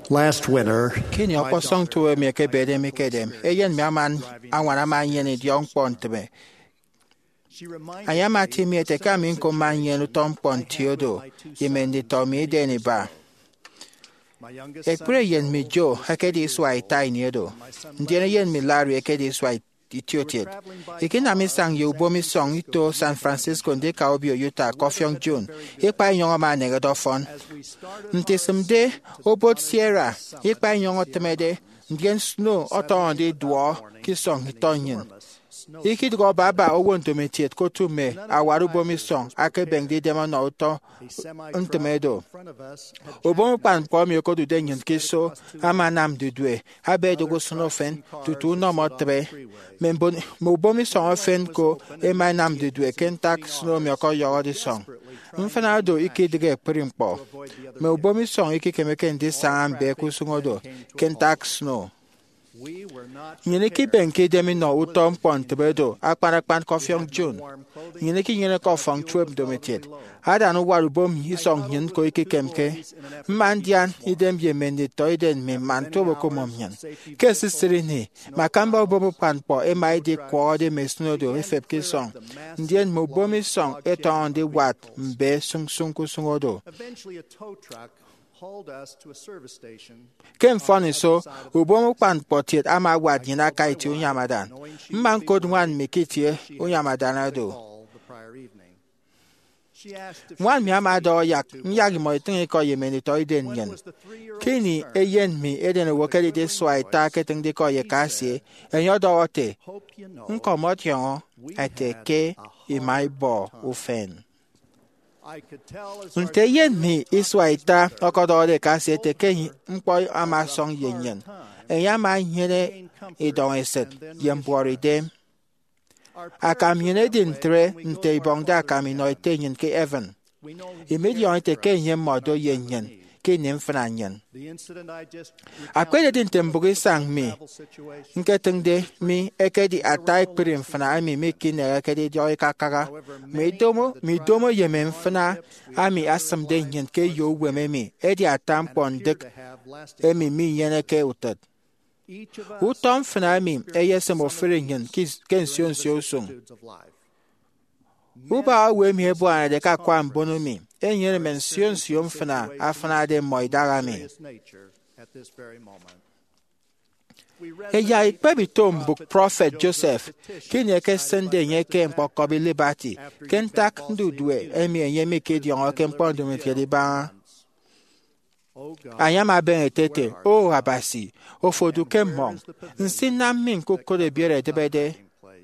Last winter, Kini okosong tuwe mi ke bede mi kedem. Eyen mi aman anwana man yeni diong pontebe. Ayama ti mi ete ka min ko man yenu tom pontiodo. Yemendi to mi deni ba. Ekpre yen mi jo hakedi swai tiny edo. Ndiene yen mi lari ekedi swai itiotiet. Ikina mi sang yu bo mi song ito San Francisco ndi ka obio Utah Kofyong June. Ikpa nyongo ma negedo fon. Ntisimde obot Sierra. Ikpa nyongo temede. Ndien snow oto ndi duo kisong hitonyin. Ikid go baba owonto metiet kotu me awaru bo mi song ake bengdi dema no uto ntemedo. Obon pan po mi ko du denyin kiso amanam dudwe abe dogo snofen tutu no motre membon mo bo mi song ofen ko e manam dudwe kentak snow mi ko yo di song mfana do ikidge primpo me bo mi song ikikemeke ndi sam be kusungodo kentak snow Nyene ki benke demi no utom pontbedo akparakpan Kofyong June. Nyene ki nyene ko fong tweb dometet. Ada no waru bom hisong nyen ko iki kemke. Mandian idem yemendi to iden me mantobo ko momnyan. Kesi sirini makamba bobo panpo e maidi ko de mesnodo efep ki song. Ndien mo bomi song eton de wat mbe sung ku sungodo. Ken foni so ubomu pan potiet ama wad nyina kaiti unyamadan. Mman kod wan mikitie unyamadan do. Wan mi ama do yak nyagi mo itingi ko yemeni to iden yen. Kini eyen mi eden wokeli de swai ta keting de ko ye kasi enyo do ote. Nkomot yon ete ke imai bo ufen. Nte yen mi iswaita okodode kasi ete ke mpo ama song yenyen. Eya ma nyene idon eset yembori dem. Akam yene din tre nte ibongda akam inoite nyen ke Evan. Imedion ete ke yen modo yenyen ke nimfran yen. Akwede din tembugi sang mi. Nketengde mi ekedi atai pirim fana ami mi kine ekedi joy kakara. Mi domo yemen fana ami asamde nyen ke yo weme mi. Edi atam pondik emi mi yene ke utat. Utom fana mi eyesem ofere nyen ken sion sung. Uba awe mi ebo ane de ka kwa mbono mi. Enyere men sion fana afana de moidara mi. Eya ikpebi tom book prophet Joseph kinye ke sende nye ke mpokobi liberty kentak ndudwe emi enye meke diyon ke mpondo mekedi ba Ayama ben etete o abasi ofodu ke mong nsi na min kokode biere debede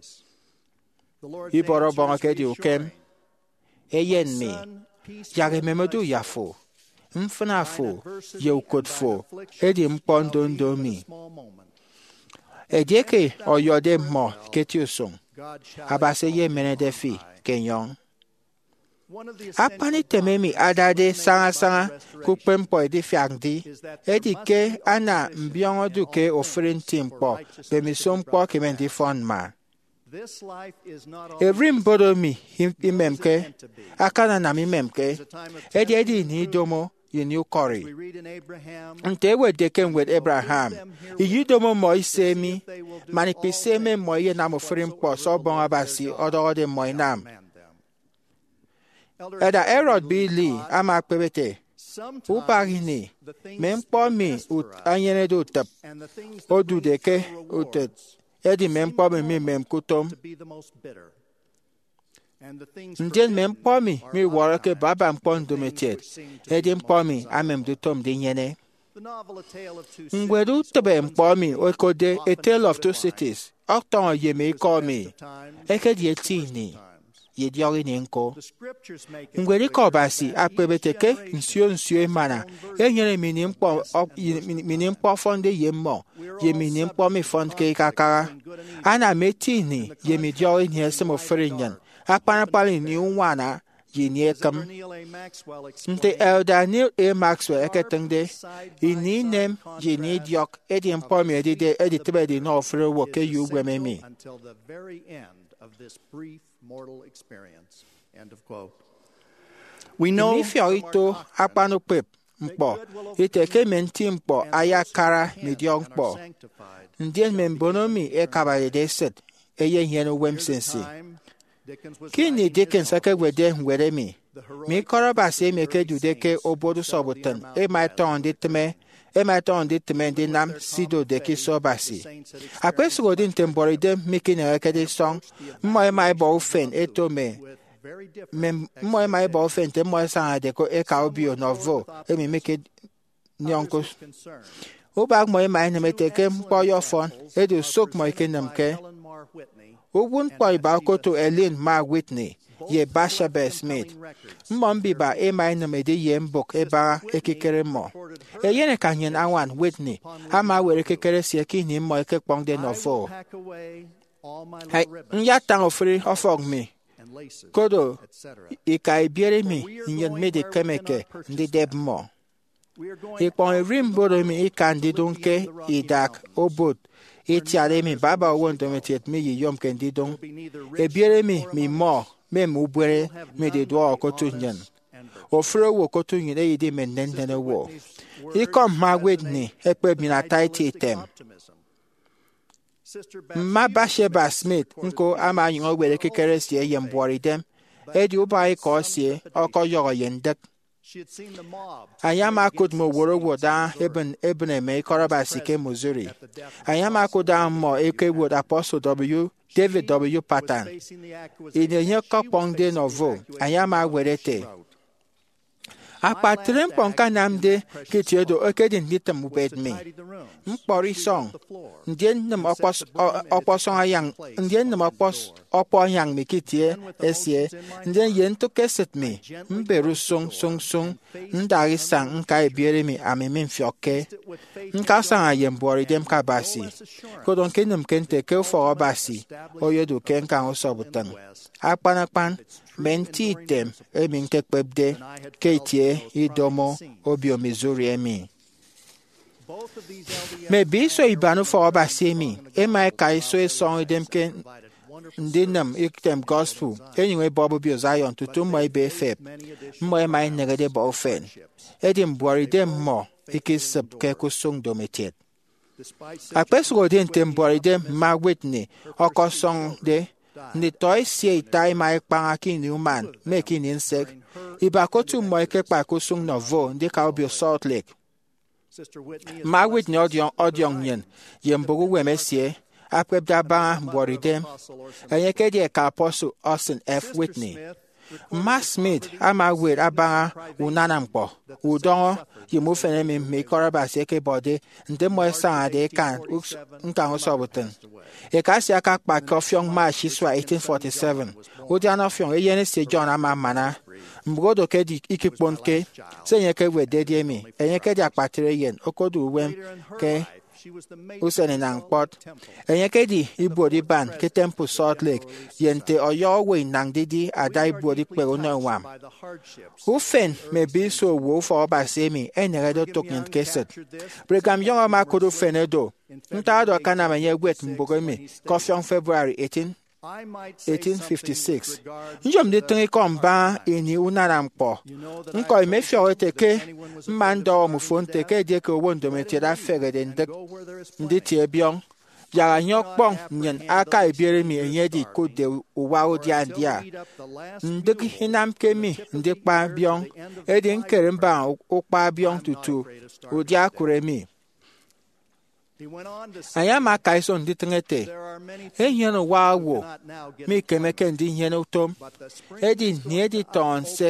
iboro bonga ke di ukem eyen mi yage memedu yafo mfana fo yeukod fo edi mpondo ndomi Ejeke oyode mo ketiusung. Abase ye menedefi kenyong. Apani tememi adade sanga kukpempo edi fiangdi. Edi ke ana mbiongo duke ofrin timpo bemisompo kemendi fonma. Every mbodo mi imemke akana na mimemke. Edi ni domo you Corey. Nte we deken with Abraham. Iyidomo mo isemi, manipiseme mo ye nam ofrim po so bon abasi odo de mo nam. Eda Erod Billy ama pebete. Upagini, mempo mi ut anyene do tap. Odu deke utet. Edi mempo mi mem kutom. Ndien mempo mi warake baba mpondo metet. Edi mpo mi amem dutom de nyene. Ngwedu tebe mpo mi okode A Tale of Two Cities. Okton yeme call me. Eke di etini. Yediori ninko. Ngwedi kobasi apebeteke nsio mana. Enyere minimpo fonde yemmo. Ye minimpo mi fond ke kakara. Ana metini yemi diori nyesem oferinyan. Akpanapali ni unwana yini ekam. Nte Elder Neil A. Maxwell eketengde. Ini nem yini diok edi mpomi edi tibedi no ofre woke yu gwememi. We know Inifio ito apano pep mkpọ iteke menti mkpọ aya kara midion mkpọ ndien membonomi ekabale deset eye hieno wemsensi kini Dickens ake wede nwere mi koroba se meke dudeke obodu sobutan emaiton ditme di nam sido deki sobasi akwesugo din temboride miki na ekede song mmo emai bo ufen etome mmo emai bo ufen te mmo sa deko eka obio novo emi meke nyonko ubag mo emai na meteke mpo yo fon edu sok mo ikenamke Ugun poi ba koto Ellen Mar Whitney ye Bathsheba Smith mmombi ba emai na mede ye mbok eba ekekere mo eyene kanyen awan Whitney ama were kekere si ekini mo ekekpong de novo nya tang ofri ofog mi kodo ikai biere mi nyen mede kemeke ndi deb mo ikpon rim bodo mi ikandi dunke idak obot itiare mi baba wondo metet mi yom kendi don ebiere mi mo me mubere me de do okotunyen ofro wo kotunyen eyidi menenden wo ikom magwed ni ekpe bi na tight tem ma Bathsheba Smith nko ama yin ogwere kekere sie yem bori dem edi ubai ko sie okoyo yendek Ayama could mo woro woda eben eme koroba sike Missouri. Ayama could mo eke wood Apostle W. David W. Patton. In the Yoko Pongde Novo, Ayama werete. Apatrim ponka namde kitiedo okedin nitam ubed me. Mpori song. Ndien nam opos yang ndien nam opos yang me kitie esie ndien yen to keset me. Mberu song ndari sang nka ebiere me amemin fioke. Nka sang ayem bori dem kabasi. Kodon kenum kente ke for obasi. Oyedu ken kan osobutan. Akpan menti tem emin kekpebde ketie idomo obio Missouri emi. Maybe so ibanu for obasi emi. Ema kai so e song dem ken ndinam item gospel. Anyway Bobo bio Zion tutum mo ibe feb. Mo ema negade bo fen. Edim bori dem mo ikisab ke kusung dometet. Akpesugo din tem bori dem ma Whitney okosong de ni toy sie tai mai pangaki ni man making insect ibakotu mo ekekpa kusung novo ndi ka obio Salt Lake ma Whitney odion yen yembogu wemesie akpebda ba boridem enyeke die ka Apostle Austin F. Whitney Ma Smith ama wer abara unana mkpo udon yimu fenemi me koraba seke body nde mo sa de kan nka hosobuten e ka si aka pa kofiong ma shiswa 1847 odi anofiong eyene se John ama mana mgodo ke di ikiponke senyeke we dedie mi enyeke di akpatire yen okodu wem ke usene nang pot enyeke di ibodi ban ke temple Salt Lake yente oyo we nang didi adai bodi pero no wam ufen maybe so wo for basemi eneredo token keset Brigham Young ma kodo fenedo ntado kana manye wet mbogemi kofiong February 1856 njom de tenge komba eni unara mpo nko imefio teke mando mufonte ke de ko wondo metira fere de ndi tie bion yara nyokpong nyen aka ebiere mi enye di ko de uwa odi andia ndik hinam kemi ndikpa bion edi nkere mba ukpa bion tutu odi akure mi Ayama kaison ditengete. Enyeno wawo. Mi kemeke ndi nyeno tom. Edi niedi ton sek.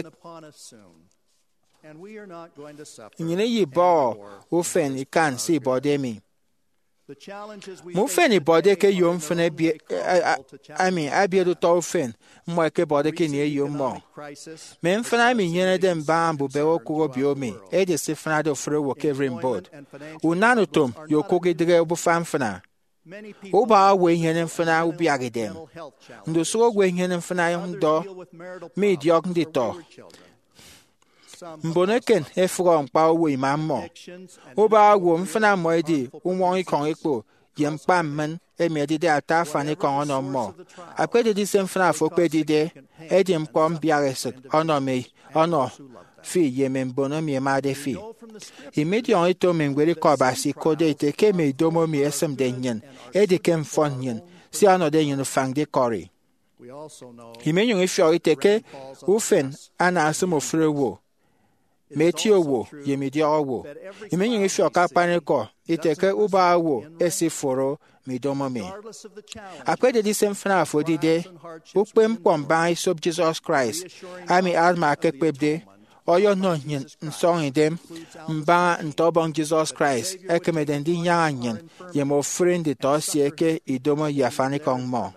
Nyene yibo ufen ikan si bodemi. Mufen ibode ke yom fene bi abiedu to ufen mo ke bode ke ni yom mo. Men fena mi nyene dem bambu be okugo biomi. Edi se fena do fre wo ke rimbod. Unanu tom yokoge dre obu famfena. Oba we nyene fena ubi agedem. Ndo so we nyene fena ndo mi diok ndito. Mboneken efrom pa we mammo oba wo mfana moedi unwon ikon ekpo yempa men emedi de ata fani kon no mo apede di semfana fo pedi de edim kom biareset ono me ono fi ye men bono mi ma de fi. Imedion ito men gweri koba si kode ite ke me domo mi esem de nyen, edi kem fon nyen, si ano de nyen fang de kori. Imenyon ifyo ite ke ufen ana asum ofre wo, meti owo ye medi owo. Imenyon ifyo kapane ko ite ke uba wo esi foro mi domo mi. Apre de disem fna afodi de, ukpe mpomba isop Jesus Christ, ami alma kekpebde, oyo no nyen nsong idem, mba ntobong Jesus Christ, ekemeden di nyang nyen, ye mo friend de to sieke idomo yafani kong mo.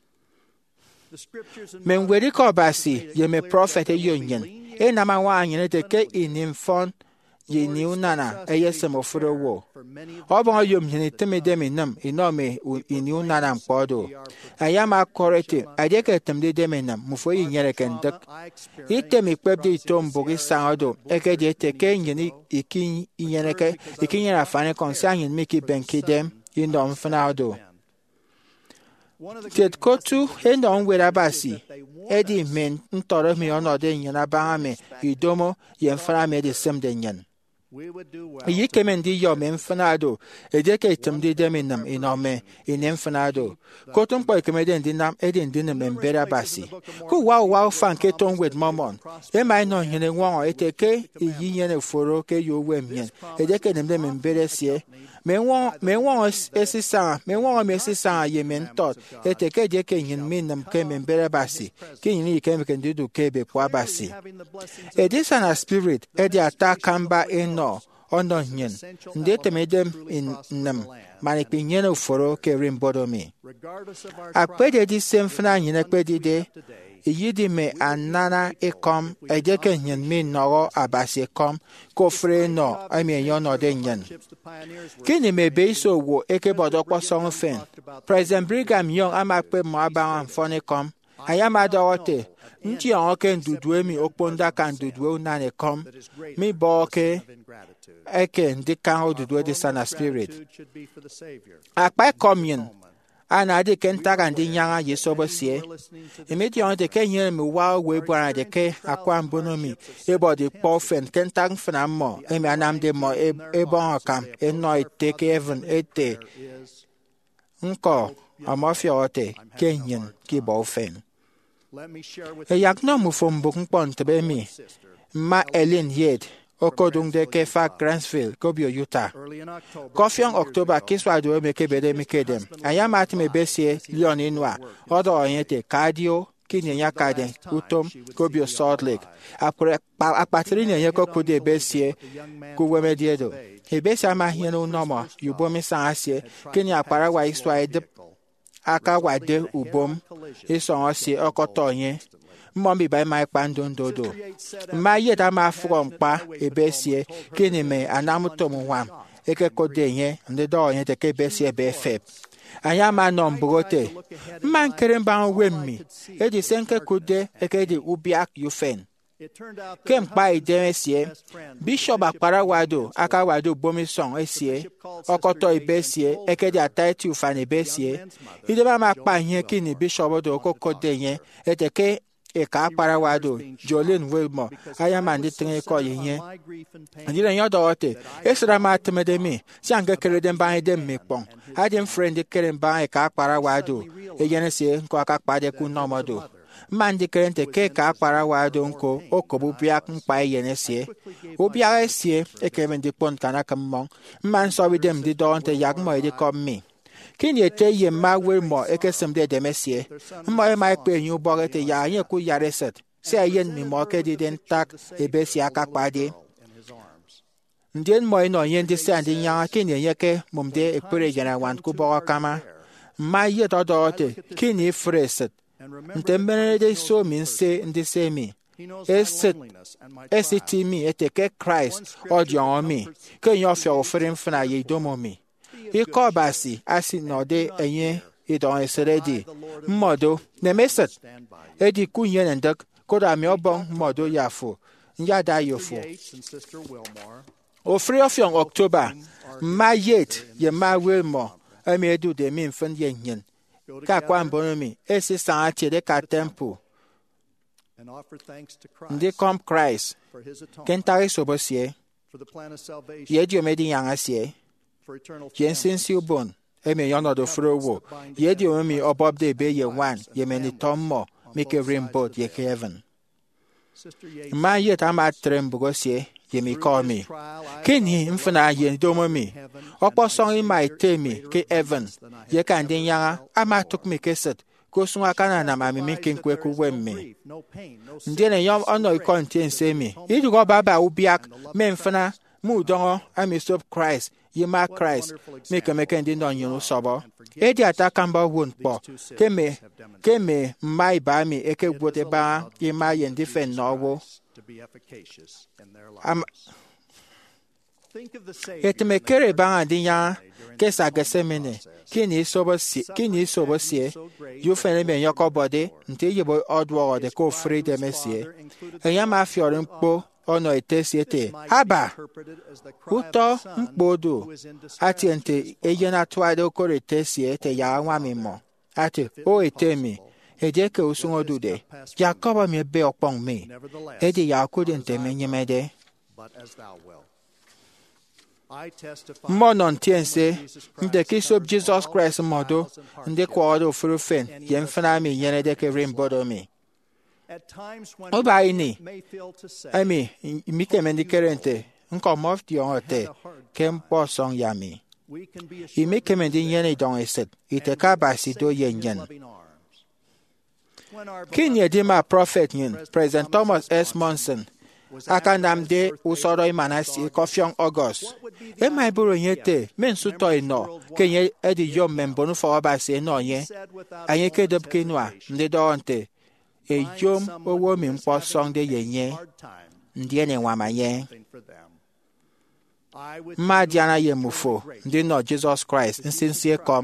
Men weri ko basi ye me prophet e yonyen e na ma wa nyen te ke inimfon ye ni unana e yesem ofuro wo obon yom nyen teme de me nam inome ini unana mpodo ayama korete ade ke temde de me nam mufo yi nyere ken dak itemi pebde itombo ge sanado e ke de te ke nyen ikin nyere ke ikin nyere afane konsanyen miki benkidem indom fanado. Ted kotu hendo onwera basi edi men ntoro mi onode nyana bahame idomo yemfara me de sem de nyen. Yi kemendi yo men fanado edeke temdi de menam inome inem fanado. Kotum po kemede ndinam edi ndinem membera basi. Ku wow fan ke ton wed momon. E mai no nyene won eteke yi nyene foro ke yo wem nyen. Edeke nemde membere sie men won esisa ye men tot eteke de ke nyen menam ke membere basi. Ke nyen ke mekendu ke be kwa basi. Edisa spirit edi atakamba eno ono nyen ndete medem in nam manipi nyen foro ke rimbodo mi. Akpede di semfna nyen akpede de yidi me anana ekom ejeke nyen mi noro abasi ekom kofre no ami yono de nyen. Kini me beiso wo eke bodo kwa song fen. President Brigham Young amakpe mo abawan fone kom ayama dorote nti onke ndudwe mi okponda kan ndudwe unane kom mi boke eke ndika odudwe de sana spirit akpa komyen ana de kentaka ndi nyanga yesobo sie imedi on de kenyen mi wa we bwana de ke akwa mbono mi ebo de pofen kentang fna mo emi anam de mo ebon kam eno iteke even ete nko amafia ote kenyen ki bofen yak no mu fom bokun pon tebe mi ma Ellen Yed okodung de ke fa Grantsville Gobio Utah Kofiong October kiswa do me ke bede mi kedem ayama atime besie Leon Inwa odo oyete cardio kinya kaden utom Gobio Salt Lake apre apatri ne ko de besie ku wemediedo hebesa ma hieno nomo yubo mi sanse kinya para wa iswa de aka wade ubom ison osi okotonye mmombi bai mai pandondodo ma yeta ma from pa ebesie kini me anamutom wam eke kodenye ndedo onye teke besie befeb anya ma nombrote man keremba wemmi edi senke kude eke di ubiak yufen kem pa idemesie bishop akpara wado aka wado bomison esie okoto ibesie eke di ataiti ufane besie ideba ma pa ihe kini bishop do kokodenye eteke eka akpara wado Jolene Wilmore ayama ndi tinge ko ihe ndire nyodo ote esra ma temede mi sianga kerede mba de mekpon adem friend kere mba eka akpara wado ejenese nko aka kpade ku nomodo mandi kerente ke ka akpara wado nko okobu biak mpa ejenese obia esie ekemendi pon kana kammon man so widem di donte yagmo edi kommi kini ete ye ma Wilmore ekesem de demesie mma ma ekpe nyu bogete ya anye ku yareset se ayen mi mo ke di den tak ebesi aka kpade ndien mo ino yen di se andi nya kini yeke mumde ekpere jana wan ku boga kama ma ye dodote kini freset ntembere de so min se ndi se mi esiti mi eteke Christ odion mi ke nyo fe oferim fna ye domo mi iko basi asi node enye idon eseredi mmodo nemeset edi kunye ndak koda mi obon mmodo yafo nyada yofo o free of young October ma yet ye ma Wilmore ami edu de mi mfen ye nyen ka kwa mbono mi esi san ati de ka temple Ndi kom Christ. Ken tari sobo sie. Ye dio me di yanga sie. Yen sin si ubon. Eme yono do frowo. Ye dio me obob de be ye wan. Ye me ni tommo. Mike rimbot ye heaven. Ma ye tama trembugo sie. Ye mi call me. Kini mfuna ye domo mi. Opo song in my temi ke heaven. Ye kan din yanga. Ama tuk mi keset. Kosunga kana na mami minkin kwe kuwemme. Ndiene yom ono ikonti ensemi. Idu go baba ubiak memfana mu dongo amisop Christ. Yema Christ. Meke ndi non yunu sobo. Edi atakamba wun po. Keme mai ba mi eke gwote ba yema yendi fen nowo. Etme kere ba ndi ya kesa gesemene. Kini sobo sie. You fene me yoko body. Nte yebo odwo de ko free de mesie. Eyama fiorin po. Ono etesiete. Haba. Uto mkpodo. Ati ente eyena tuade okore etesiete ya wamimo. Ati o etemi. Ejeke usungodude. Jakoba mi be okpong me. Edi ya kudente menyemede. Monon tiense. Nde kisop Jesus Christ modo. Nde kwa odo furufen. Yemfana mi yenede ke rimbodo mi. Oba ini, ami, mike mendi kerente, nko mofti ongote, kempo song yami. Mike mendi yene don eset, ite kabasi do yen. Kinye dima prophet yin, President Thomas S. Monson, akandamde usoro imanasi kofyong August. Ema iburo nyete, men suto ino, kenye edi yom membonu fawabasi ino ye, anye kedop kinwa, mdedo onte, Ejom owo mi mpo song de yenye. Ndiene wamaye. Ma diana ye mufo. Ndi no Jesus Christ. Nsinsie kom.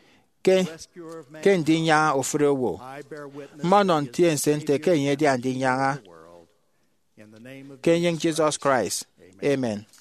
Ken dinya ofre wo. Manon tien sente ken ye di andinya. Ken yen Jesus Christ. Amen.